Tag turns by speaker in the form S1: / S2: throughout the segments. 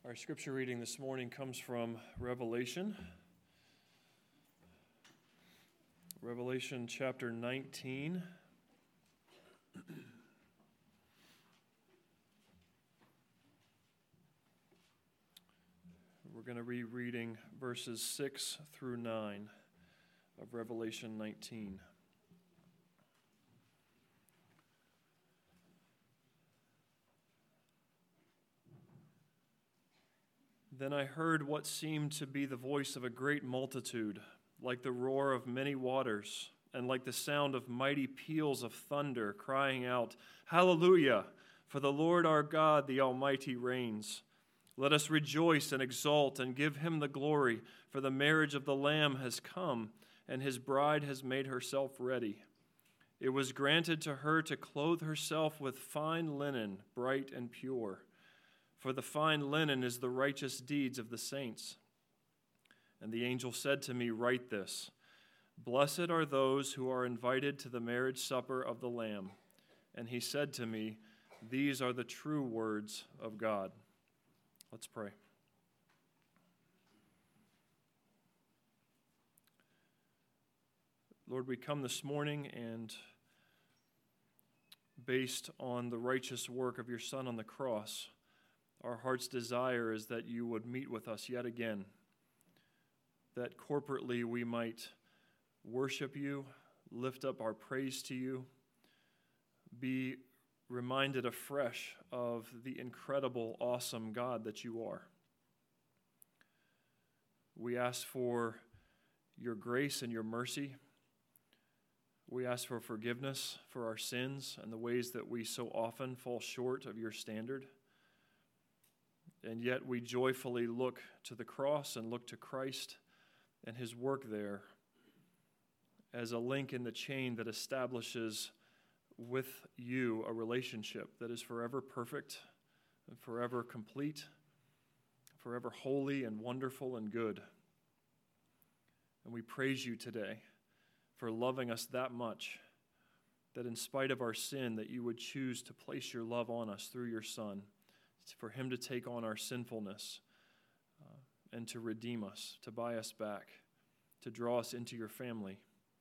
S1: Our scripture reading this morning comes from Revelation chapter 19. We're going to be reading verses 6 through 9 of Revelation 19. Then I heard what seemed to be the voice of a great multitude, like the roar of many waters, and like the sound of mighty peals of thunder, crying out, "Hallelujah! For the Lord our God, the Almighty, reigns. Let us rejoice and exult and give him the glory, for the marriage of the Lamb has come, and his bride has made herself ready. It was granted to her to clothe herself with fine linen, bright and pure. For the fine linen is the righteous deeds of the saints." And the angel said to me, "Write this: Blessed are those who are invited to the marriage supper of the Lamb." And he said to me, "These are the true words of God." Let's pray. Lord, we come this morning and based on the righteous work of your Son on the cross, our heart's desire is that you would meet with us yet again, that corporately we might worship you, lift up our praise to you, be reminded afresh of the incredible, awesome God that you are. We ask for your grace and your mercy. We ask for forgiveness for our sins and the ways that we so often fall short of your standard. And yet we joyfully look to the cross and look to Christ and his work there as a link in the chain that establishes with you a relationship that is forever perfect and forever complete, forever holy and wonderful and good. And we praise you today for loving us that much, that in spite of our sin, that you would choose to place your love on us through your Son, for him to take on our sinfulness and to redeem us, to buy us back, to draw us into your family.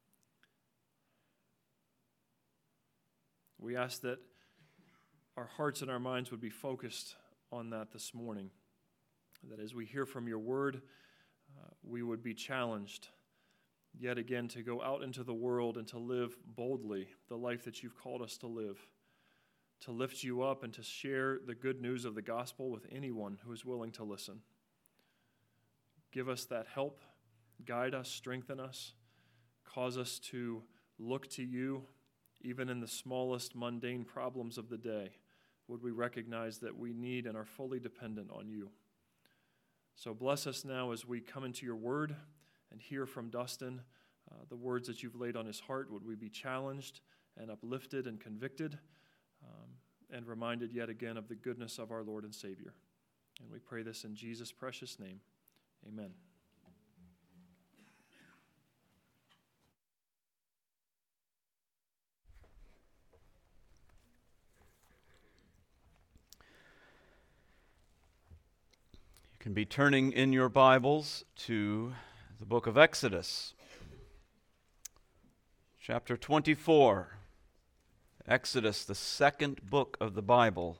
S1: We ask that our hearts and our minds would be focused on that this morning, that as we hear from your word, we would be challenged yet again to go out into the world and to live boldly the life that you've called us to live, to lift you up and to share the good news of the gospel with anyone who is willing to listen. Give us that help, guide us, strengthen us, cause us to look to you, even in the smallest mundane problems of the day. Would we recognize that we need and are fully dependent on you? So bless us now as we come into your word and hear from Dustin the words that you've laid on his heart. Would we be challenged and uplifted and convicted, and reminded yet again of the goodness of our Lord and Savior. And we pray this in Jesus' precious name. Amen.
S2: You can be turning in your Bibles to the book of Exodus, chapter 24. Exodus, the second book of the Bible.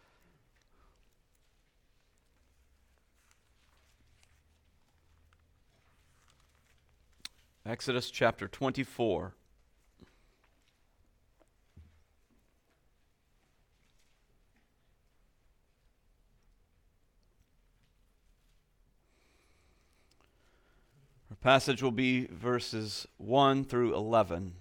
S2: Exodus chapter 24. Our passage will be verses 1 through 11.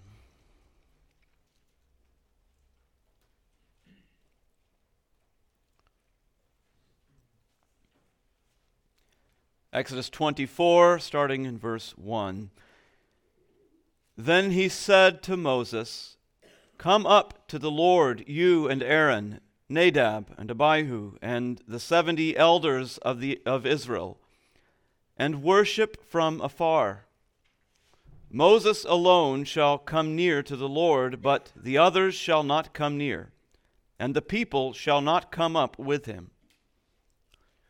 S2: Exodus 24, starting in verse 1. Then he said to Moses, "Come up to the Lord, you and Aaron, Nadab and Abihu, and the 70 elders of Israel, and worship from afar. Moses alone shall come near to the Lord, but the others shall not come near, and the people shall not come up with him.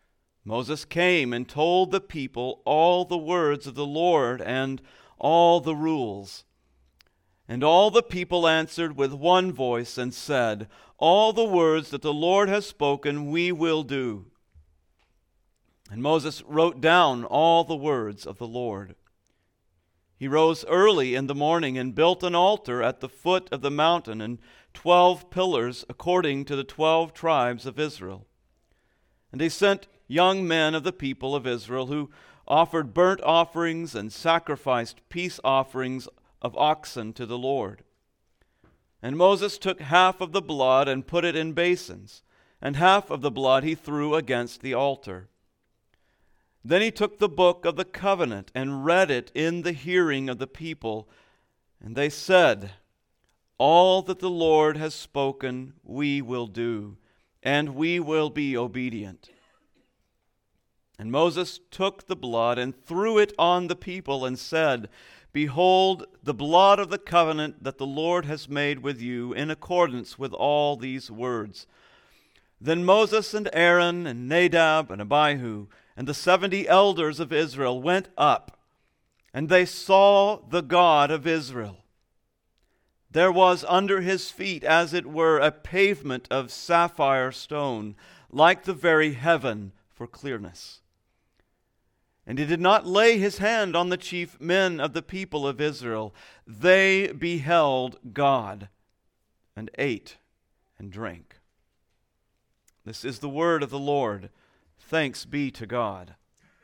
S2: Moses came and told the people all the words of the Lord and all the rules. And all the people answered with one voice and said, "All the words that the Lord has spoken we will do." And Moses wrote down all the words of the Lord. He rose early in the morning and built an altar at the foot of the mountain and 12 pillars according to the 12 tribes of Israel. And he sent young men of the people of Israel who offered burnt offerings and sacrificed peace offerings of oxen to the Lord. And Moses took half of the blood and put it in basins, and half of the blood he threw against the altar. Then he took the book of the covenant and read it in the hearing of the people, and they said, "All that the Lord has spoken we will do, and we will be obedient." And Moses took the blood and threw it on the people and said, "Behold, the blood of the covenant that the Lord has made with you in accordance with all these words." Then Moses and Aaron and Nadab and Abihu and the 70 elders of Israel went up, and they saw the God of Israel. There was under his feet, as it were, a pavement of sapphire stone, like the very heaven for clearness. And he did not lay his hand on the chief men of the people of Israel. They beheld God and ate and drank. This is the word of the Lord. Thanks be to God.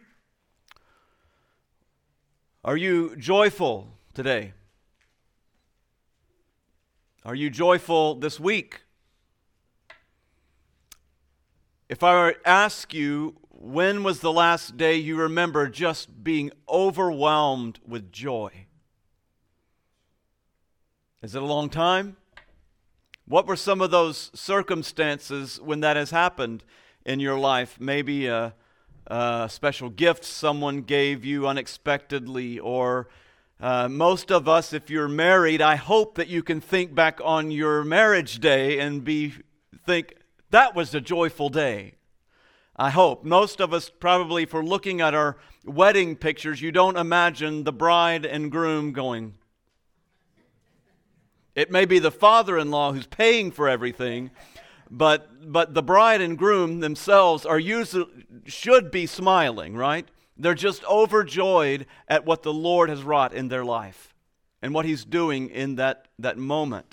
S2: Are you joyful today? Are you joyful this week? If I were to ask you, when was the last day you remember just being overwhelmed with joy? Is it a long time? What were some of those circumstances when that has happened in your life? Maybe a special gift someone gave you unexpectedly, or most of us, if you're married, I hope that you can think back on your marriage day and think, that was a joyful day. I hope. Most of us probably, if we're looking at our wedding pictures, you don't imagine the bride and groom going. It may be the father-in-law who's paying for everything, but the bride and groom themselves should be smiling, right? They're just overjoyed at what the Lord has wrought in their life and what He's doing in that moment.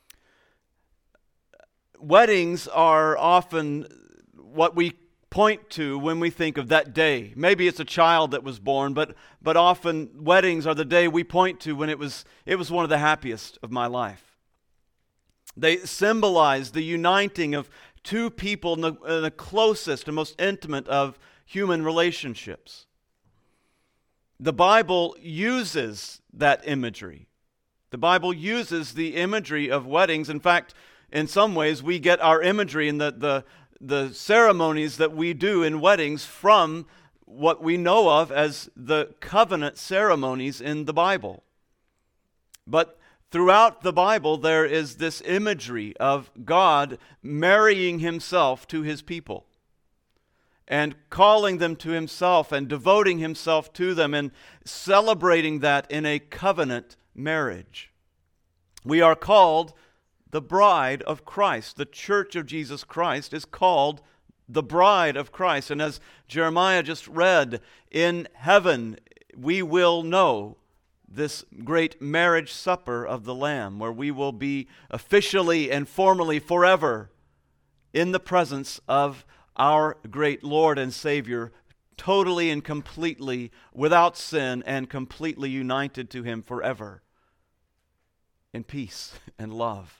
S2: Weddings are often what we point to when we think of that day. Maybe it's a child that was born, but often weddings are the day we point to when it was one of the happiest of my life. They symbolize the uniting of two people in the closest and most intimate of human relationships. The Bible uses that imagery. The Bible uses the imagery of weddings. In fact, in some ways, we get our imagery in the ceremonies that we do in weddings from what we know of as the covenant ceremonies in the Bible. But throughout the Bible, there is this imagery of God marrying Himself to His people and calling them to Himself and devoting Himself to them and celebrating that in a covenant marriage. We are called the bride of Christ. The church of Jesus Christ is called the bride of Christ. And as Jeremiah just read, in heaven we will know this great marriage supper of the Lamb, where we will be officially and formally forever in the presence of our great Lord and Savior, totally and completely without sin and completely united to Him forever in peace and love.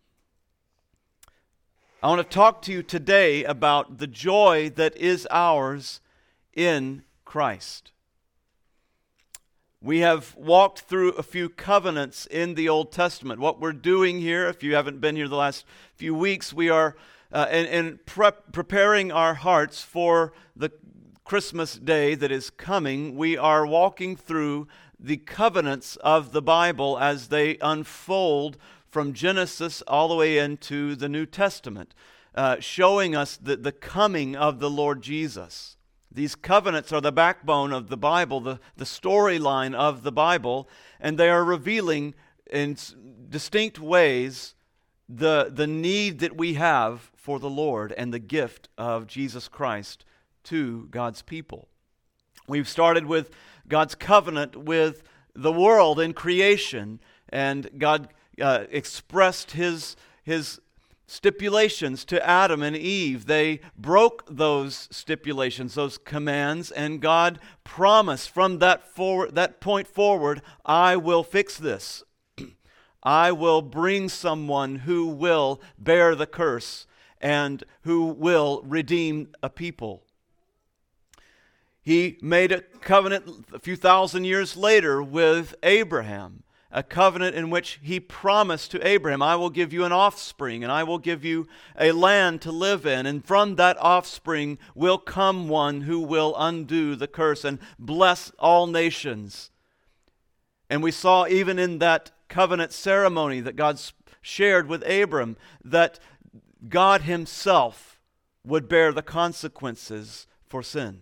S2: I want to talk to you today about the joy that is ours in Christ. We have walked through a few covenants in the Old Testament. What we're doing here, if you haven't been here the last few weeks, we are preparing our hearts for the Christmas day that is coming. We are walking through the covenants of the Bible as they unfold from Genesis all the way into the New Testament, showing us the coming of the Lord Jesus. These covenants are the backbone of the Bible, the storyline of the Bible, and they are revealing in distinct ways the need that we have for the Lord and the gift of Jesus Christ to God's people. We've started with God's covenant with the world in creation, and God expressed His stipulations to Adam and Eve. They broke those stipulations, those commands, and God promised from that point forward, I will fix this. I will bring someone who will bear the curse and who will redeem a people. He made a covenant a few thousand years later with Abraham, a covenant in which he promised to Abraham, I will give you an offspring, and I will give you a land to live in, and from that offspring will come one who will undo the curse and bless all nations. And we saw even in that covenant ceremony that God shared with Abram that God Himself would bear the consequences for sin.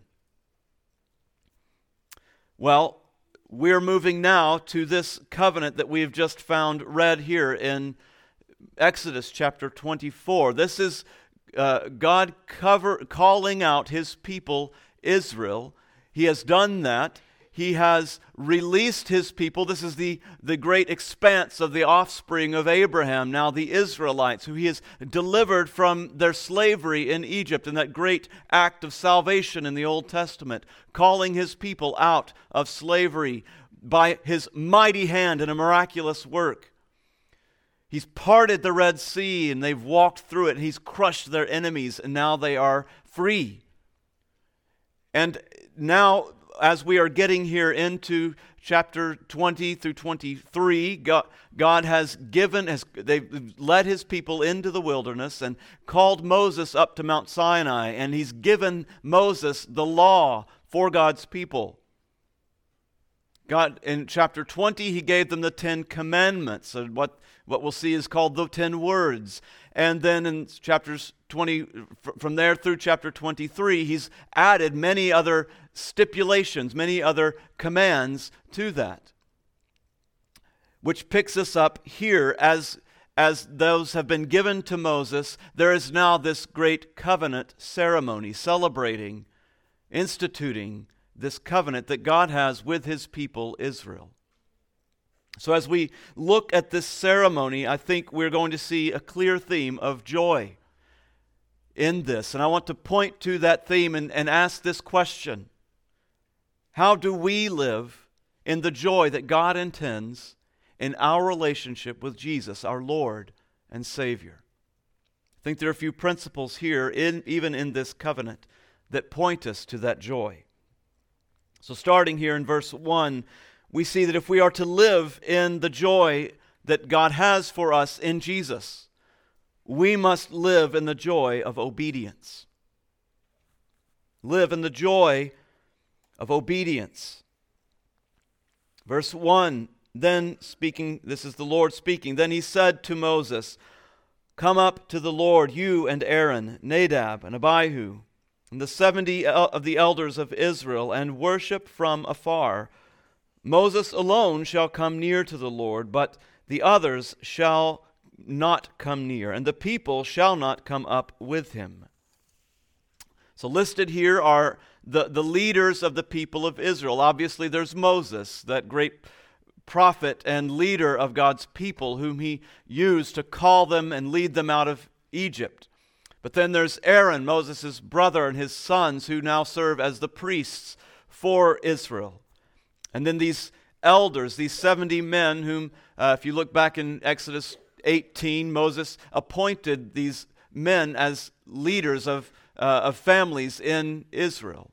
S2: Well, we're moving now to this covenant that we've just found read here in Exodus chapter 24. This is God calling out His people Israel. He has done that. He has released His people. This is the great expanse of the offspring of Abraham, now the Israelites, who He has delivered from their slavery in Egypt in that great act of salvation in the Old Testament, calling His people out of slavery by His mighty hand in a miraculous work. He's parted the Red Sea and they've walked through it. He's crushed their enemies and now they are free. And now, as we are getting here into chapter 20 through 23, God has they've led His people into the wilderness and called Moses up to Mount Sinai, and He's given Moses the law for God's people. God, in chapter 20, He gave them the 10 Commandments, and what we'll see is called the 10 Words. And then in chapters 20, from there through chapter 23, He's added many other stipulations, many other commands to that, which picks us up here as those have been given to Moses. There is now this great covenant ceremony celebrating, instituting this covenant that God has with His people Israel. So as we look at this ceremony, I think we're going to see a clear theme of joy in this. And I want to point to that theme and ask this question. How do we live in the joy that God intends in our relationship with Jesus, our Lord and Savior? I think there are a few principles here, even in this covenant, that point us to that joy. So starting here in verse 1, we see that if we are to live in the joy that God has for us in Jesus, we must live in the joy of obedience. Live in the joy of obedience. Verse 1, then speaking, this is the Lord speaking, then He said to Moses, come up to the Lord, you and Aaron, Nadab and Abihu, and the 70 of the elders of Israel, and worship from afar. Moses alone shall come near to the Lord, but the others shall not come near, and the people shall not come up with him. So listed here are the leaders of the people of Israel. Obviously there's Moses, that great prophet and leader of God's people, whom He used to call them and lead them out of Egypt. But then there's Aaron, Moses' brother, and his sons, who now serve as the priests for Israel. And then these elders, these 70 men whom, if you look back in Exodus 18, Moses appointed these men as leaders of families in Israel.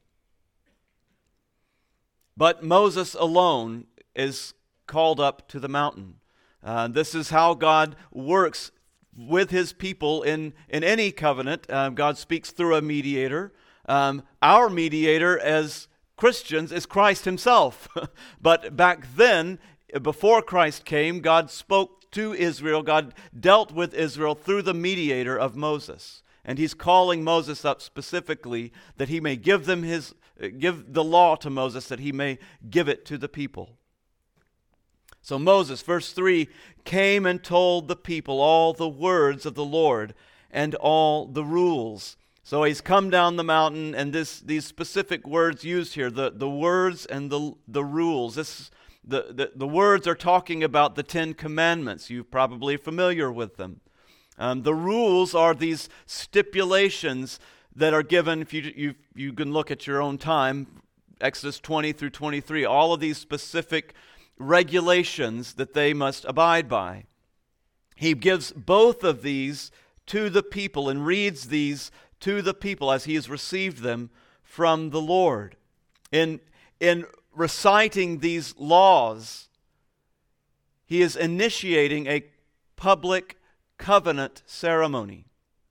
S2: But Moses alone is called up to the mountain. This is how God works with His people in any covenant. God speaks through a mediator. Our mediator as Christians is Christ Himself. But back then, before Christ came, God spoke to Israel. God dealt with Israel through the mediator of Moses. And he's calling Moses up specifically that he may give the law to Moses, that he may give it to the people. So Moses, verse 3, came and told the people all the words of the Lord and all the rules. So he's come down the mountain, and these specific words used here, the words and the rules. The words are talking about the 10 Commandments. You're probably familiar with them. The rules are these stipulations that are given, if you can look at your own time, Exodus 20 through 23, all of these specific regulations that they must abide by. He gives both of these to the people and reads these to the people as he has received them from the Lord. In reciting these laws, he is initiating a public covenant ceremony.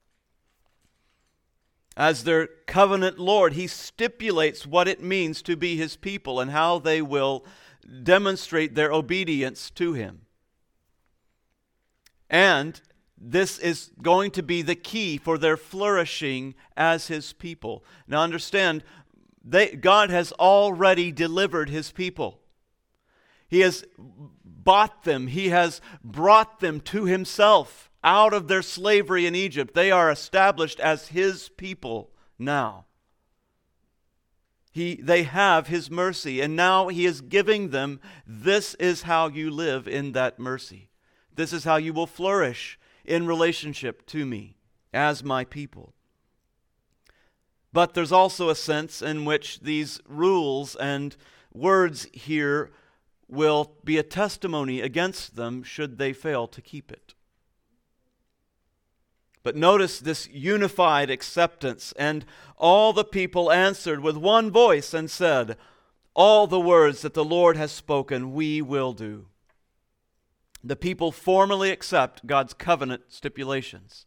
S2: As their covenant Lord, he stipulates what it means to be his people and how they will demonstrate their obedience to him. And this is going to be the key for their flourishing as his people. Now understand, God has already delivered his people. He has bought them. He has brought them to himself out of their slavery in Egypt. They are established as his people now. They have his mercy, and now he is giving them, this is how you live in that mercy. This is how you will flourish in relationship to me as my people. But there's also a sense in which these rules and words here will be a testimony against them should they fail to keep it. But notice this unified acceptance. And all the people answered with one voice and said, all the words that the Lord has spoken, we will do. The people formally accept God's covenant stipulations.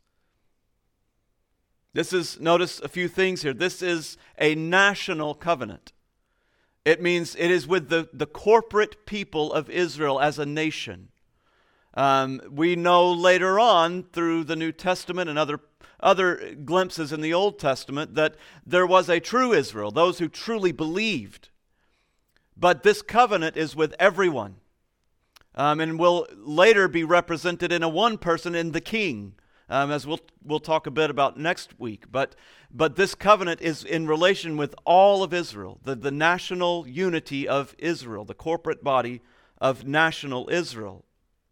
S2: Notice a few things here. This is a national covenant. It means it is with the corporate people of Israel as a nation. We know later on through the New Testament and other glimpses in the Old Testament that there was a true Israel, those who truly believed. But this covenant is with everyone. And will later be represented in a one person in the king, as we'll talk a bit about next week. But this covenant is in relation with all of Israel, the national unity of Israel, the corporate body of national Israel.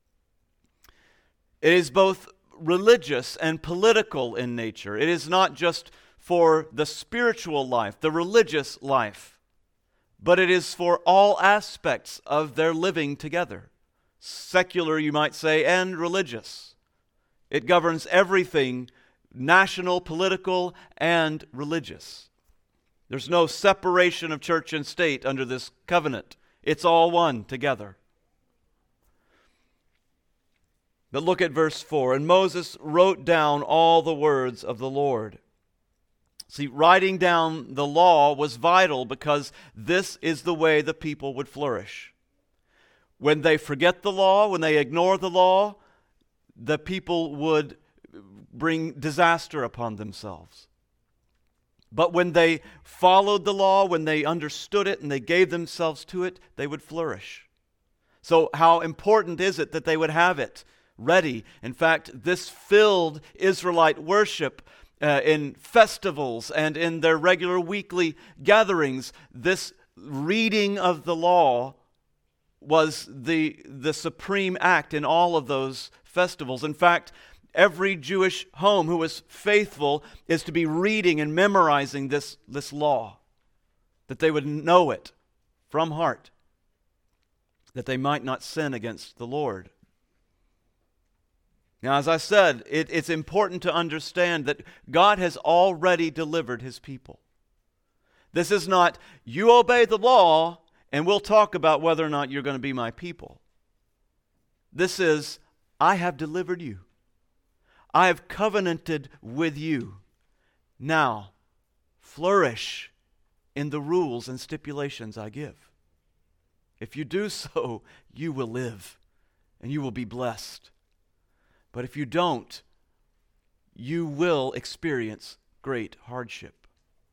S2: It is both religious and political in nature. It is not just for the spiritual life, the religious life, but it is for all aspects of their living together. Secular, you might say, and religious. It governs everything, national, political, and religious. There's no separation of church and state under this covenant. It's all one together. But look at verse 4. And Moses wrote down all the words of the Lord. See, writing down the law was vital because this is the way the people would flourish. When they forget the law, when they ignore the law, the people would bring disaster upon themselves. But when they followed the law, when they understood it and they gave themselves to it, they would flourish. So how important is it that they would have it ready? In fact, this filled Israelite worship in festivals and in their regular weekly gatherings. This reading of the law was the supreme act in all of those festivals. In fact, every Jewish home who was faithful is to be reading and memorizing this law, that they would know it from heart, that they might not sin against the Lord. Now, as I said, it's important to understand that God has already delivered his people. This is not, you obey the law, and we'll talk about whether or not you're going to be my people. This is, I have delivered you. I have covenanted with you. Now, flourish in the rules and stipulations I give. If you do so, you will live, and you will be blessed. But if you don't, you will experience great hardship.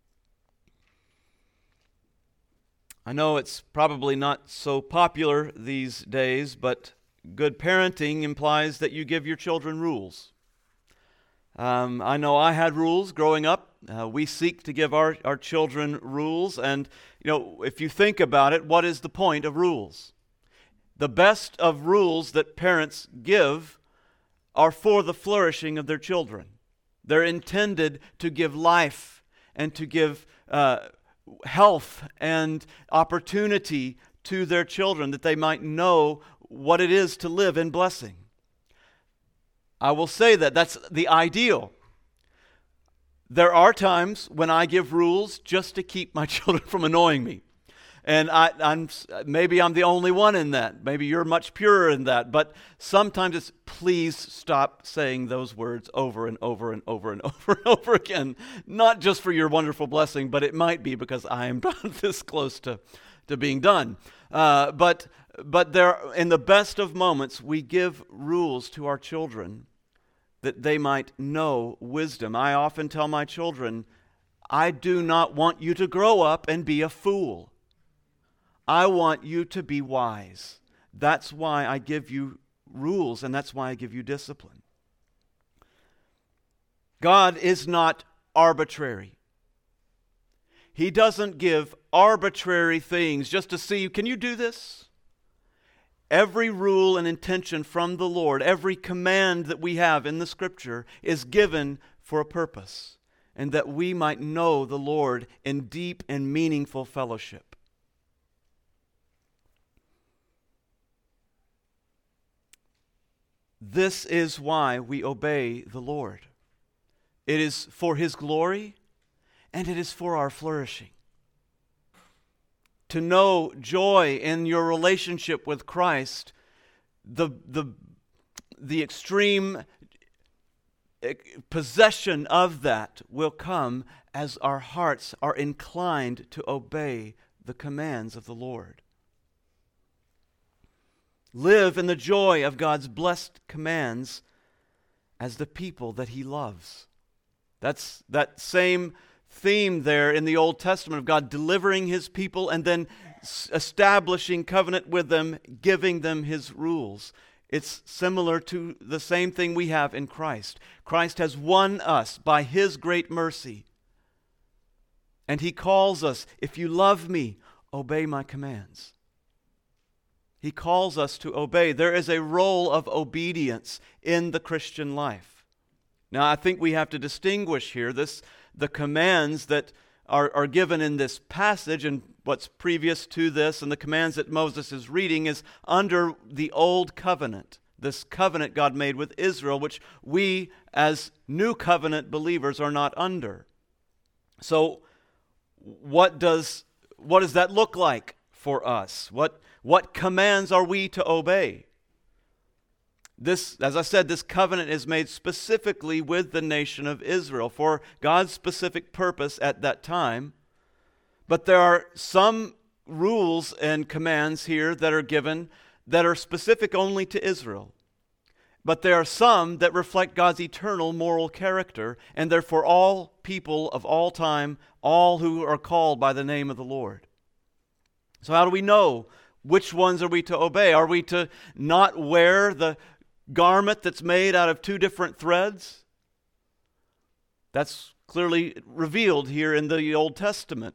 S2: I know it's probably not so popular these days, but good parenting implies that you give your children rules. I know I had rules growing up. We seek to give our children rules, and if you think about it, what is the point of rules? The best of rules that parents give are for the flourishing of their children. They're intended to give life and to give health and opportunity to their children, that they might know what it is to live in blessing. I will say that that's the ideal. There are times when I give rules just to keep my children from annoying me. And maybe I'm the only one in that. Maybe you're much purer in that. But sometimes it's, please stop saying those words over and over and over and over and over again. Not just for your wonderful blessing, but it might be because I am this close to being done. But there, in the best of moments, we give rules to our children that they might know wisdom. I often tell my children, I do not want you to grow up and be a fool. I want you to be wise. That's why I give you rules, and that's why I give you discipline. God is not arbitrary. He doesn't give arbitrary things just to see, can you do this? Every rule and intention from the Lord, every command that we have in the Scripture is given for a purpose, and that we might know the Lord in deep and meaningful fellowship. This is why we obey the Lord. It is for His glory, and it is for our flourishing. To know joy in your relationship with Christ, the extreme possession of that will come as our hearts are inclined to obey the commands of the Lord. Live in the joy of God's blessed commands as the people that He loves. That's that same theme there in the Old Testament of God delivering His people and then establishing covenant with them, giving them His rules. It's similar to the same thing we have in Christ. Christ has won us by His great mercy. And He calls us, if you love me, obey my commands. He calls us to obey. There is a role of obedience in the Christian life. Now, I think we have to distinguish here the commands that are given in this passage and what's previous to this, and the commands that Moses is reading is under the old covenant, this covenant God made with Israel, which we as new covenant believers are not under. So what does that look like for us? What commands are we to obey? This, as I said, this covenant is made specifically with the nation of Israel for God's specific purpose at that time. But there are some rules and commands here that are given that are specific only to Israel. But there are some that reflect God's eternal moral character, and they're for all people of all time, all who are called by the name of the Lord. So how do we know which ones are we to obey? Are we to not wear the garment that's made out of two different threads? That's clearly revealed here in the Old Testament.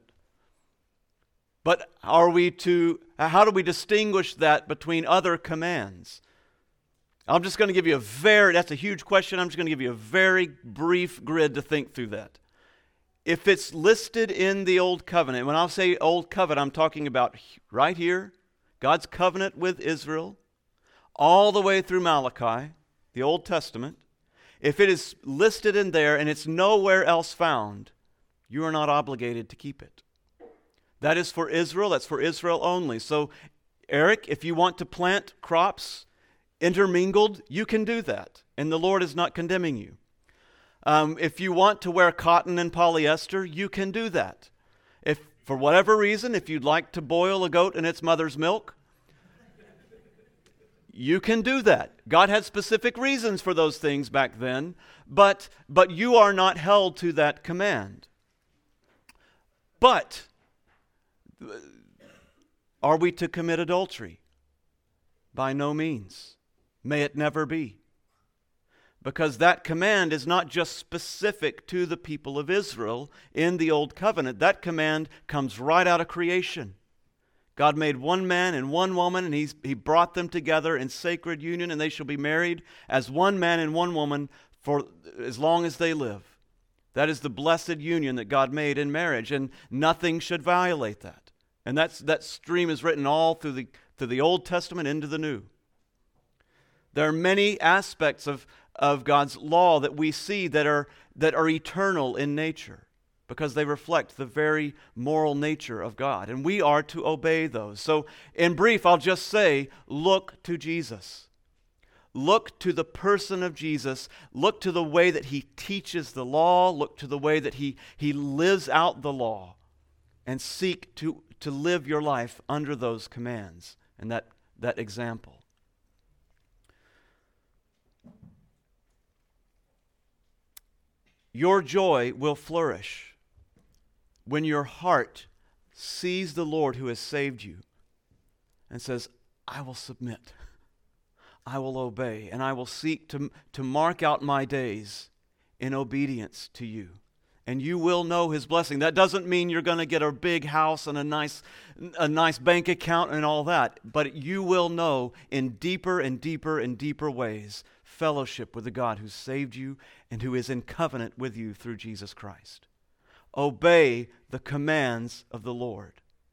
S2: But how do we distinguish that between other commands? I'm just going to give you that's a huge question. I'm just going to give you a very brief grid to think through that. If it's listed in the Old Covenant, when I'll say Old Covenant, I'm talking about right here, God's covenant with Israel, all the way through Malachi, the Old Testament. If it is listed in there and it's nowhere else found, you are not obligated to keep it. That is for Israel. That's for Israel only. So, Eric, if you want to plant crops intermingled, you can do that, and the Lord is not condemning you. If you want to wear cotton and polyester, you can do that. If, for whatever reason, if you'd like to boil a goat in its mother's milk, you can do that. God had specific reasons for those things back then, but you are not held to that command. But are we to commit adultery? By no means. May it never be. Because that command is not just specific to the people of Israel in the Old Covenant. That command comes right out of creation. God made one man and one woman, and He brought them together in sacred union, and they shall be married as one man and one woman for as long as they live. That is the blessed union that God made in marriage, and nothing should violate that. And that stream is written all through the Old Testament into the New. There are many aspects of God's law that we see that are eternal in nature, because they reflect the very moral nature of God, and we are to obey those. So, in brief, I'll just say, look to Jesus. Look to the person of Jesus. Look to the way that He teaches the law. Look to the way that He lives out the law, and seek to live your life under those commands and that example. Your joy will flourish when your heart sees the Lord who has saved you and says, I will submit, I will obey, and I will seek to mark out my days in obedience to you. And you will know His blessing. That doesn't mean you're going to get a big house and a nice bank account and all that, but you will know in deeper and deeper and deeper ways fellowship with the God who saved you and who is in covenant with you through Jesus Christ. Obey the commands of the Lord.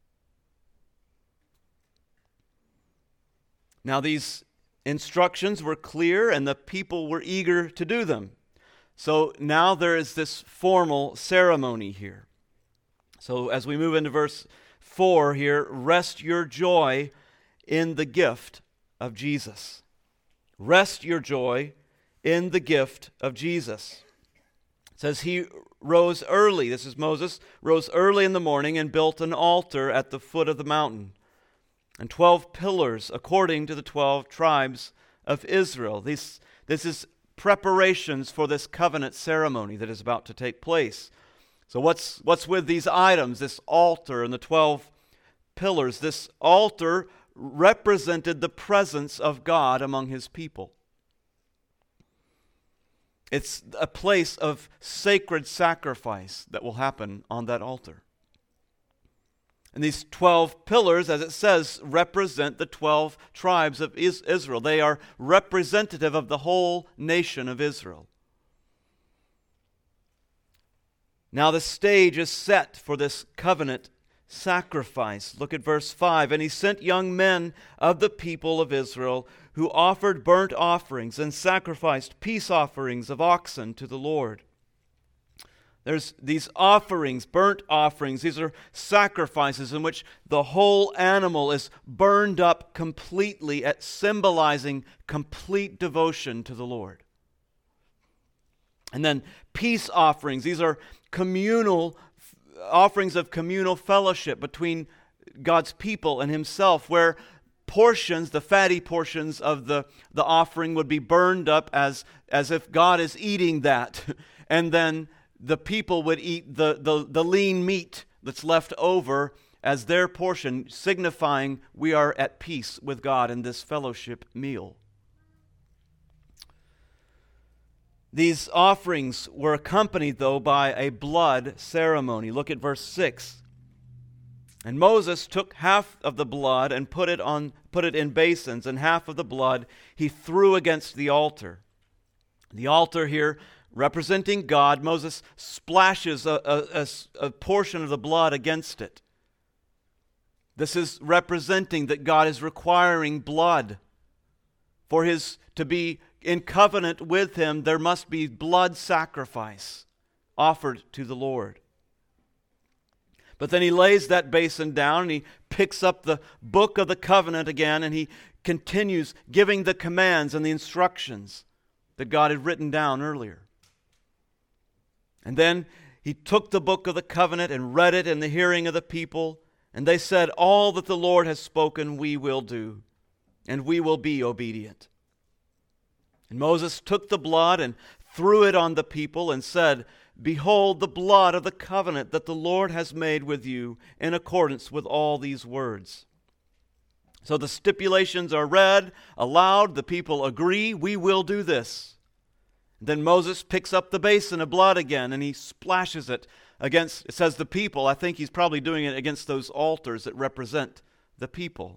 S2: Now these instructions were clear and the people were eager to do them. So now there is this formal ceremony here. So as we move into verse 4 here, rest your joy in the gift of Jesus. Rest your joy in the gift of Jesus. It says he rose early, this is Moses, rose early in the morning and built an altar at the foot of the mountain, and 12 pillars according to the 12 tribes of Israel. This is preparations for this covenant ceremony that is about to take place. So what's with these items, this altar and the 12 pillars? This altar represented the presence of God among His people. It's a place of sacred sacrifice that will happen on that altar. And these 12 pillars, as it says, represent the 12 tribes of Israel. They are representative of the whole nation of Israel. Now the stage is set for this covenant sacrifice. Look at verse 5. And he sent young men of the people of Israel who offered burnt offerings and sacrificed peace offerings of oxen to the Lord. There's these offerings, burnt offerings. These are sacrifices in which the whole animal is burned up completely, symbolizing complete devotion to the Lord. And then peace offerings. These are communal offerings of communal fellowship between God's people and Himself, where portions, the fatty portions of the offering would be burned up as if God is eating that. And then the people would eat the lean meat that's left over as their portion, signifying we are at peace with God in this fellowship meal. These offerings were accompanied, though, by a blood ceremony. Look at verse 6. And Moses took half of the blood and put it in basins, and half of the blood he threw against the altar. The altar here representing God, Moses splashes a portion of the blood against it. This is representing that God is requiring blood. For to be in covenant with Him, there must be blood sacrifice offered to the Lord. But then he lays that basin down and he picks up the book of the covenant again, and he continues giving the commands and the instructions that God had written down earlier. And then he took the book of the covenant and read it in the hearing of the people, and they said, all that the Lord has spoken we will do. and we will be obedient." And Moses took the blood and threw it on the people and said, "Behold the blood of the covenant that the Lord has made with you in accordance with all these words." So the stipulations are read aloud. The people agree, "We will do this." Then Moses picks up the basin of blood again and he splashes it against, it says the people. I think he's probably doing it against those altars that represent the people.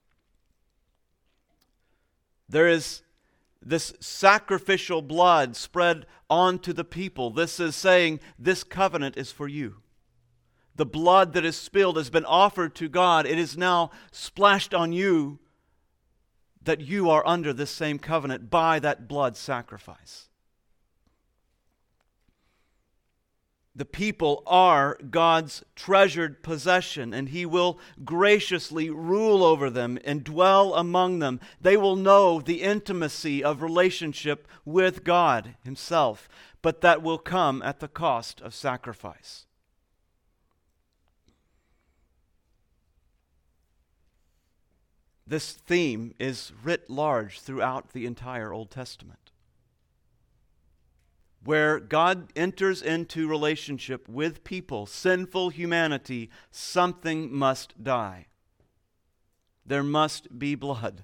S2: There is this sacrificial blood spread onto the people. This is saying, this covenant is for you. The blood that is spilled has been offered to God. It is now splashed on you, that you are under this same covenant by that blood sacrifice. The people are God's treasured possession, and He will graciously rule over them and dwell among them. They will know the intimacy of relationship with God Himself, but that will come at the cost of sacrifice. This theme is writ large throughout the entire Old Testament. Where God enters into relationship with people, sinful humanity, something must die. There must be blood.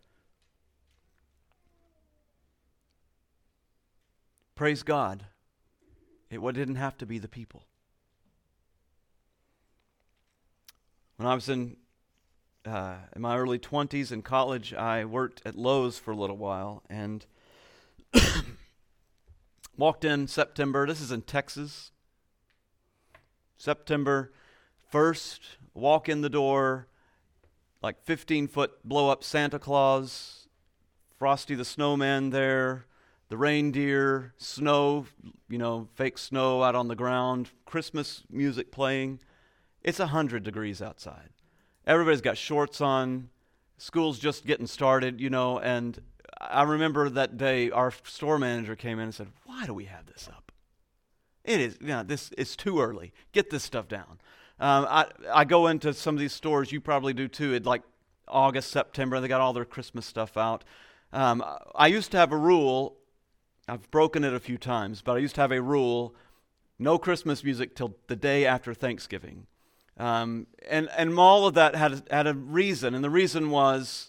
S2: Praise God, it didn't have to be the people. When I was in my early 20s in college, I worked at Lowe's for a little while and walked in September. This is in Texas. September 1st, walk in the door, like 15-foot blow-up Santa Claus, Frosty the Snowman there, the reindeer, snow, fake snow out on the ground, Christmas music playing. It's 100 degrees outside. Everybody's got shorts on. School's just getting started, and I remember that day our store manager came in and said, "Why do we have this up? It is, it's too early. Get this stuff down." I go into some of these stores, you probably do too, at like August, September, they got all their Christmas stuff out. I used to have a rule, I've broken it a few times, but I used to have a rule, no Christmas music till the day after Thanksgiving. And all of that had a reason, and the reason was,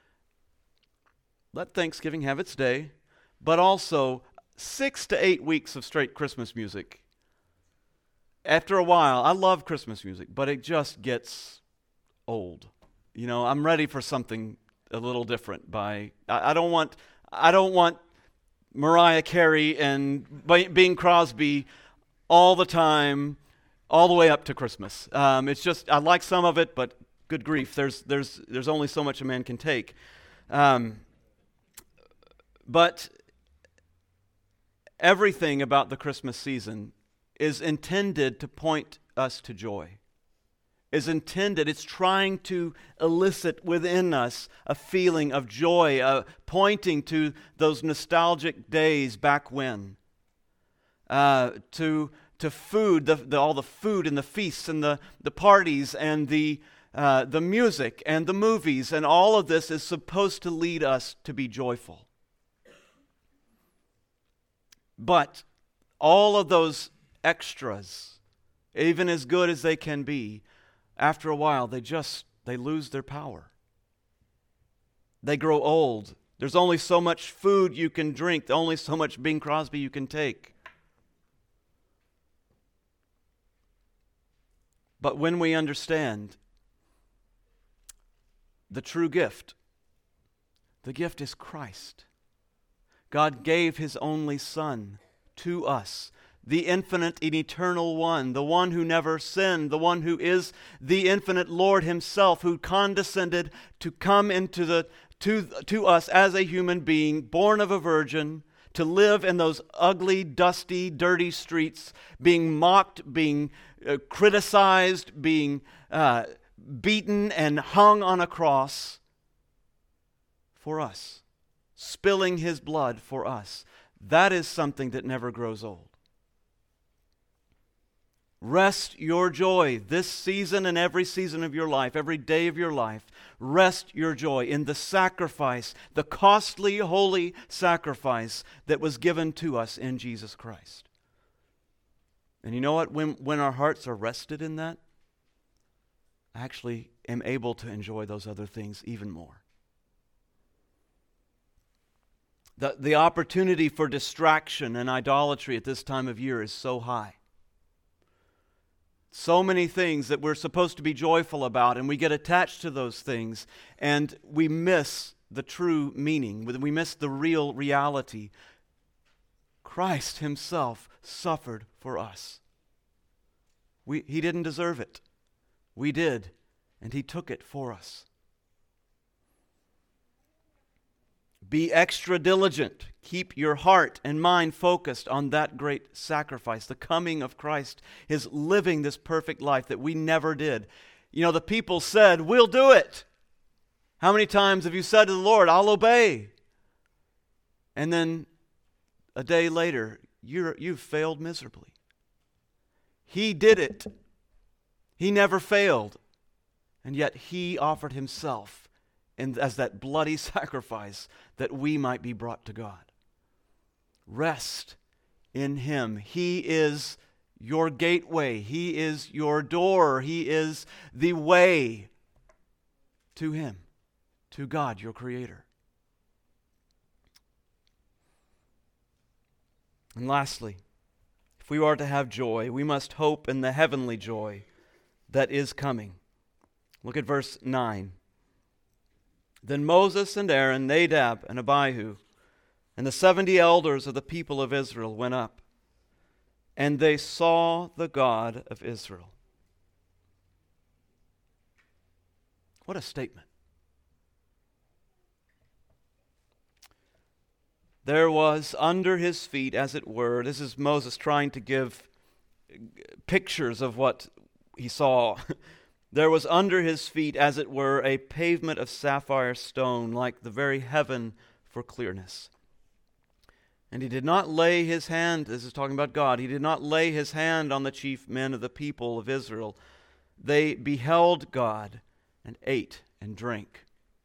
S2: let Thanksgiving have its day, but also 6 to 8 weeks of straight Christmas music. After a while, I love Christmas music, but it just gets old. I'm ready for something a little different. I don't want Mariah Carey and Bing Crosby all the time, all the way up to Christmas. It's just, I like some of it, but good grief, there's only so much a man can take. But everything about the Christmas season is intended to point us to joy. It's trying to elicit within us a feeling of joy, pointing to those nostalgic days back when. To food, all the food and the feasts and the parties and the music and the movies, and all of this is supposed to lead us to be joyful. But all of those extras, even as good as they can be, after a while they lose their power. They grow old. There's only so much food you can drink, only so much Bing Crosby you can take. But when we understand the true gift, the gift is Christ. God gave His only Son to us, the infinite and eternal one, the one who never sinned, the one who is the infinite Lord Himself, who condescended to come into to us as a human being, born of a virgin, to live in those ugly, dusty, dirty streets, being mocked, being criticized, being beaten and hung on a cross for us, spilling His blood for us. That is something that never grows old. Rest your joy this season and every season of your life, every day of your life. Rest your joy in the sacrifice, the costly, holy sacrifice that was given to us in Jesus Christ. And you know what? When our hearts are rested in that, I actually am able to enjoy those other things even more. The opportunity for distraction and idolatry at this time of year is so high. So many things that we're supposed to be joyful about, and we get attached to those things, and we miss the true meaning. We miss the real reality. Christ himself suffered for us. He didn't deserve it. We did, and he took it for us. Be extra diligent. Keep your heart and mind focused on that great sacrifice, the coming of Christ, his living this perfect life that we never did. You know, the people said, "We'll do it." How many times have you said to the Lord, "I'll obey"? And then a day later, you've failed miserably. He did it. He never failed. And yet he offered himself as that bloody sacrifice that we might be brought to God. Rest in him. He is your gateway. He is your door. He is the way to him, to God, your Creator. And lastly, if we are to have joy, we must hope in the heavenly joy that is coming. Look at verse 9. Then Moses and Aaron, Nadab and Abihu, and the 70 elders of the people of Israel went up, and they saw the God of Israel. What a statement. There was under his feet, as it were, this is Moses trying to give pictures of what he saw. There was under his feet, as it were, a pavement of sapphire stone, like the very heaven for clearness. And he did not lay his hand, this is talking about God, he did not lay his hand on the chief men of the people of Israel. They beheld God and ate and drank.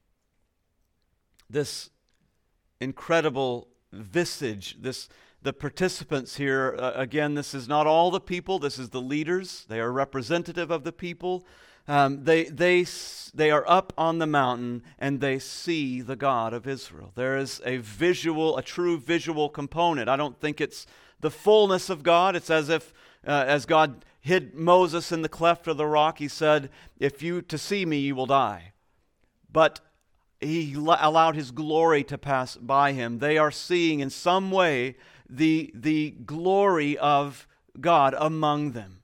S2: This incredible visage, the participants here, again, this is not all the people, this is the leaders. They are representative of the people. They are up on the mountain and they see the God of Israel. There is a true visual component. I don't think it's the fullness of God. It's as if, as God hid Moses in the cleft of the rock, he said, "If you to see me, you will die." But he allowed his glory to pass by him. They are seeing in some way the glory of God among them.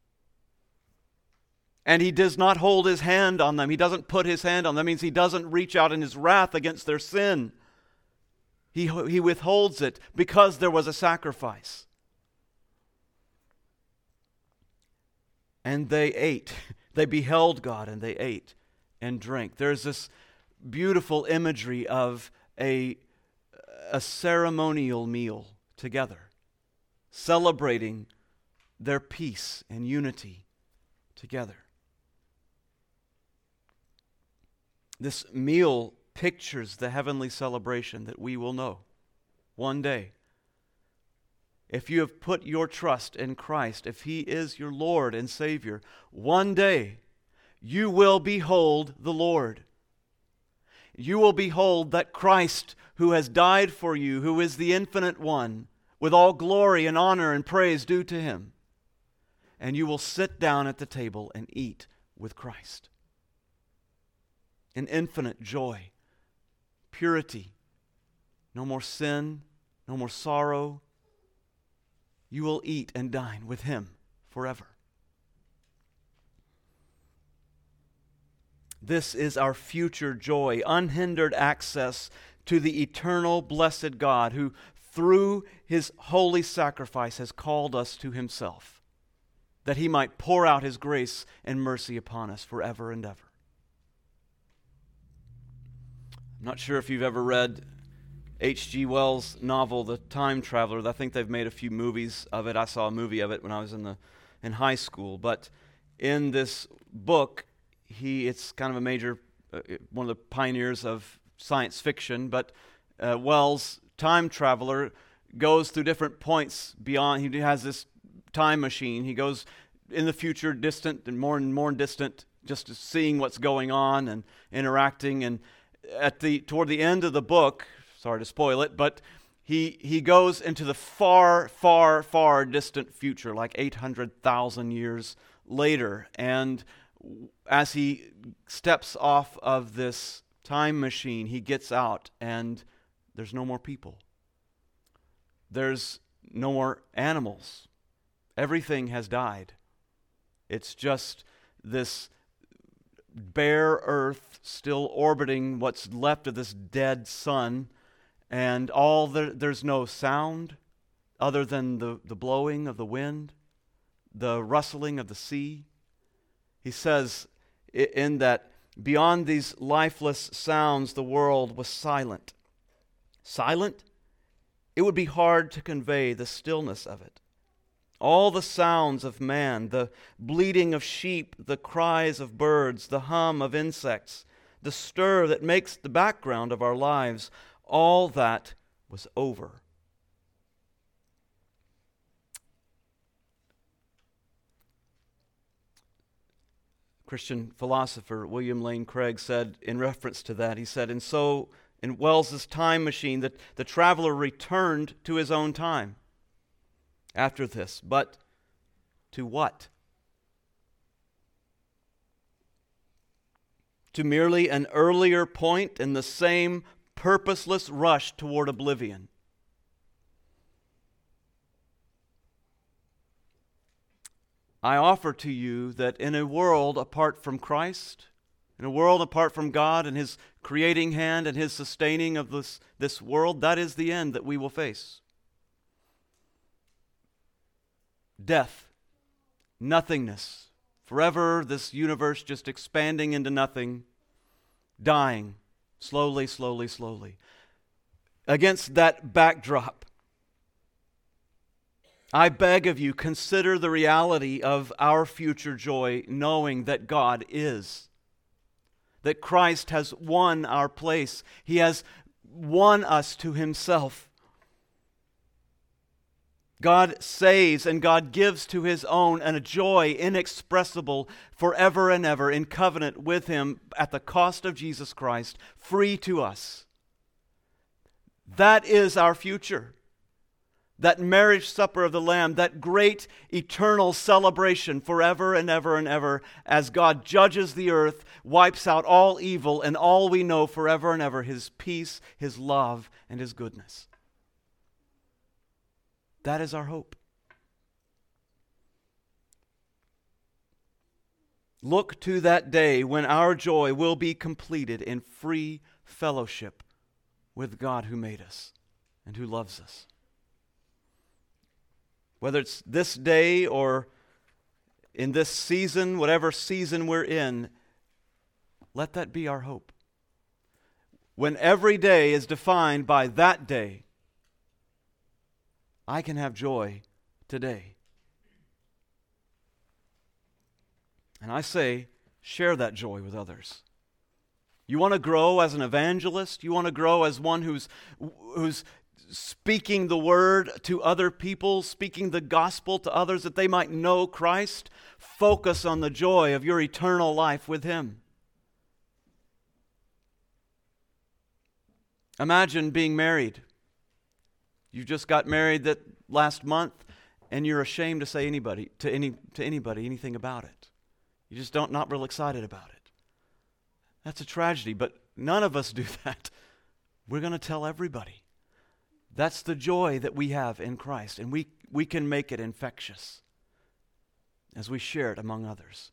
S2: And he does not hold his hand on them. He doesn't put his hand on them. That means he doesn't reach out in his wrath against their sin. He withholds it because there was a sacrifice. And they ate. They beheld God and they ate and drank. There's this beautiful imagery of a ceremonial meal together, celebrating their peace and unity together. This meal pictures the heavenly celebration that we will know one day. If you have put your trust in Christ, if he is your Lord and Savior, one day you will behold the Lord. You will behold that Christ who has died for you, who is the infinite one, with all glory and honor and praise due to him. And you will sit down at the table and eat with Christ. In infinite joy, purity, no more sin, no more sorrow. You will eat and dine with him forever. This is our future joy, unhindered access to the eternal blessed God who, through his holy sacrifice, has called us to himself, that he might pour out his grace and mercy upon us forever and ever. I'm not sure if you've ever read H.G. Wells' novel, The Time Traveler. I think they've made a few movies of it. I saw a movie of it when I was in in high school. But in this book, it's kind of a major, one of the pioneers of science fiction. But Wells, time traveler, goes through different points beyond. He has this time machine. He goes in the future, distant and more distant, just seeing what's going on and interacting. And toward the end of the book, sorry to spoil it, but he goes into the far, far, far distant future, like 800,000 years later. And as he steps off of this time machine, he gets out, and there's no more people. There's no more animals. Everything has died. It's just this bare earth still orbiting what's left of this dead sun, and there's no sound other than the blowing of the wind, the rustling of the sea. He says in that beyond these lifeless sounds, the world was silent. Silent? It would be hard to convey the stillness of it. All the sounds of man, the bleating of sheep, the cries of birds, the hum of insects, the stir that makes the background of our lives, all that was over. Christian philosopher William Lane Craig said in reference to that, he said, in Wells's time machine, that the traveler returned to his own time after this, but to what? To merely an earlier point in the same purposeless rush toward oblivion. I offer to you that in a world apart from Christ, in a world apart from God and His creating hand and His sustaining of this world, that is the end that we will face. Death, nothingness, forever this universe just expanding into nothing, dying, slowly, slowly, slowly. Against that backdrop, I beg of you, consider the reality of our future joy, knowing that God is. That Christ has won our place. He has won us to Himself. God saves and God gives to His own and a joy inexpressible forever and ever in covenant with Him at the cost of Jesus Christ, free to us. That is our future. That marriage supper of the Lamb, that great eternal celebration forever and ever and ever as God judges the earth, wipes out all evil, and all we know forever and ever, His peace, His love, and His goodness. That is our hope. Look to that day when our joy will be completed in free fellowship with God who made us and who loves us. Whether it's this day or in this season, whatever season we're in, let that be our hope. When every day is defined by that day, I can have joy today. And I say, share that joy with others. You want to grow as an evangelist? You want to grow as one who's speaking the word to other people, speaking the gospel to others that they might know Christ? Focus on the joy of your eternal life with Him. Imagine being married. You just got married that last month, and you're ashamed to say anybody anything about it. You just not real excited about it. That's a tragedy, but none of us do that. We're going to tell everybody. That's the joy that we have in Christ, and we can make it infectious as we share it among others.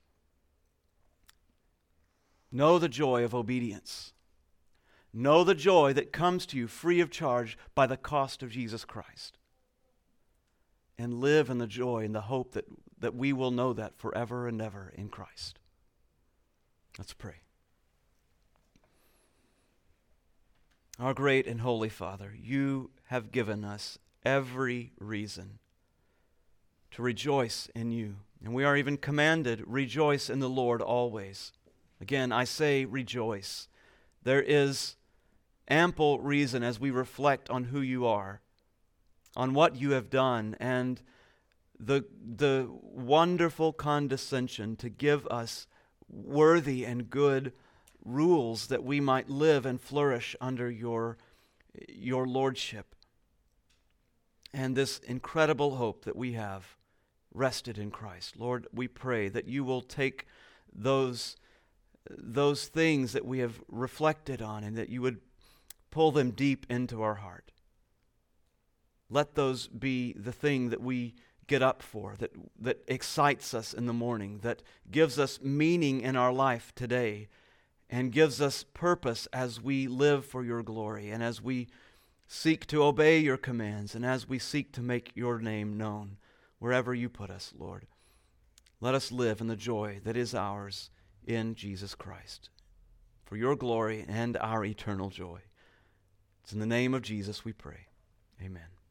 S2: Know the joy of obedience. Know the joy that comes to you free of charge by the cost of Jesus Christ. And live in the joy and the hope that we will know that forever and ever in Christ. Let's pray. Our great and holy Father, You have given us every reason to rejoice in You, And we are even commanded, rejoice in the Lord always. Again, I say rejoice. There is ample reason as we reflect on who you are, on what you have done, and the wonderful condescension to give us worthy and good rules that we might live and flourish under your lordship. And this incredible hope that we have rested in Christ. Lord, we pray that you will take those things that we have reflected on and that you would pull them deep into our heart. Let those be the thing that we get up for, that excites us in the morning, that gives us meaning in our life today, and gives us purpose as we live for your glory, and as we seek to obey your commands, and as we seek to make your name known wherever you put us, Lord. Let us live in the joy that is ours in Jesus Christ, for your glory and our eternal joy. It's in the name of Jesus we pray. Amen.